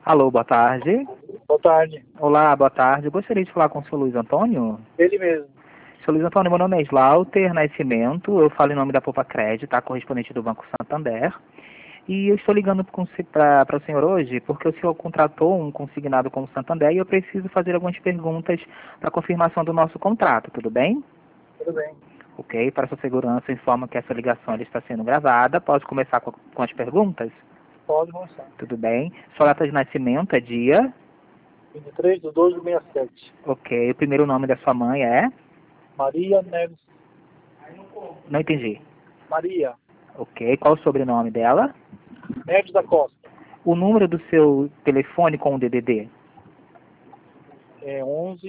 Alô, boa tarde. Boa tarde. Olá, boa tarde. Eu gostaria de falar com o senhor Luiz Antônio. Ele mesmo. Senhor Luiz Antônio, meu nome é Slaughter Nascimento. Eu falo em nome da Poupa Crédito, tá? Correspondente do Banco Santander. E eu estou ligando para o senhor hoje porque o senhor contratou um consignado com o Santander e eu preciso fazer algumas perguntas para confirmação do nosso contrato, tudo bem? Tudo bem. Ok, para sua segurança, informo que essa ligação ela está sendo gravada. Posso começar com as perguntas? Pode começar. Tudo bem. Sua data de nascimento é dia? 23/12/67. Ok. O primeiro nome da sua mãe é? Maria Neves. Não entendi. Maria Ok. Qual o sobrenome dela? Neves da Costa. O número do seu telefone com o DDD? É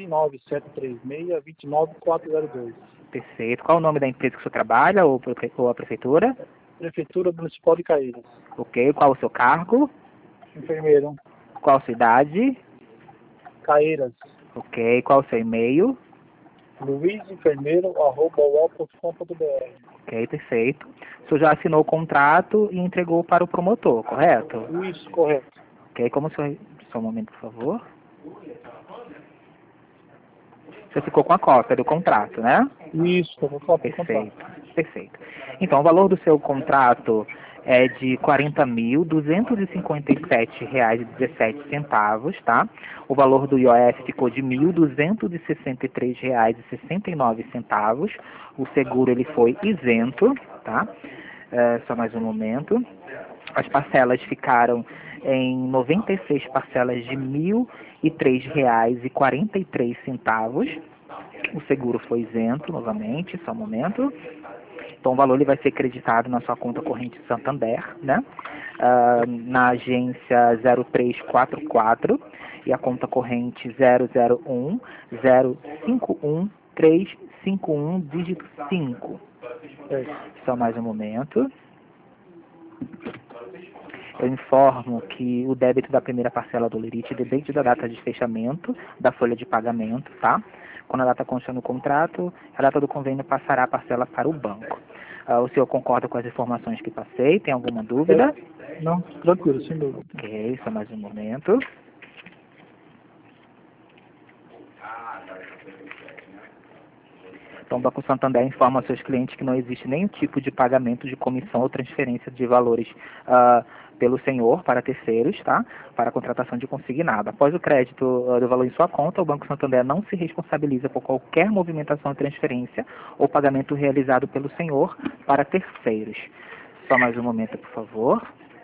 11-9736-29402. Perfeito. Qual o nome da empresa que o senhor trabalha ou a prefeitura? Prefeitura Municipal de Caeiras. Ok. Qual o seu cargo? Enfermeiro. Qual a sua idade? Caeiras. Ok. Qual o seu e-mail? luizenfermeiro@uol.com.br. Ok, perfeito. O senhor já assinou o contrato e entregou para o promotor, correto? Isso, correto. Ok. Como o senhor... Só um momento, por favor. Você ficou com a cópia do contrato, né? Isso, estou com cópia do contrato. Perfeito, perfeito. Então, o valor do seu contrato é de R$ 40.257,17, tá? O valor do IOF ficou de R$ 1.263,69. O seguro ele foi isento, tá? Só mais um momento. As parcelas ficaram em 96 parcelas de R$ 1.003,43. O seguro foi isento, novamente, só um momento. Então, o valor ele vai ser creditado na sua conta corrente Santander, né? Na agência 0344 e a conta corrente 001-051-351, dígito 5. Só mais um momento. Eu informo que o débito da primeira parcela do Lerite depende da data de fechamento da folha de pagamento, tá? Quando a data consta no contrato, a data do convênio passará a parcela para o banco. O senhor concorda com as informações que passei? Tem alguma dúvida? Não, tranquilo, sem dúvida. Ok, só mais um momento. Então, o Banco Santander informa aos seus clientes que não existe nenhum tipo de pagamento de comissão ou transferência de valores pelo senhor para terceiros, tá? Para a contratação de consignado. Após o crédito do valor em sua conta, o Banco Santander não se responsabiliza por qualquer movimentação, transferência ou pagamento realizado pelo senhor para terceiros. Só mais um momento, por favor.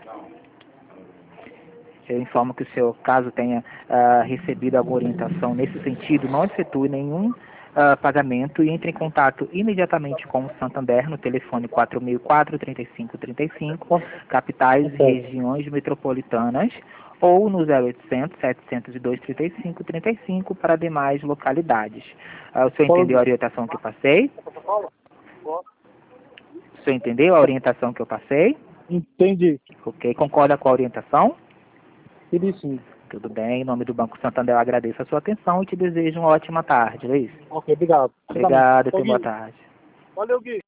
Eu informo que o senhor, caso tenha recebido alguma orientação nesse sentido, não efetue nenhum pagamento e entre em contato imediatamente com o Santander no telefone 4004-3535, capitais e regiões metropolitanas, ou no 0800-702-3535 para demais localidades. O senhor entendeu a orientação que eu passei? O senhor entendeu a orientação que eu passei? Entendi. Ok, concorda com a orientação? Sim. Tudo bem, em nome do Banco Santander eu agradeço a sua atenção e te desejo uma ótima tarde, Luiz. Ok, obrigado. Obrigado, tenha boa tarde. Valeu, Gui.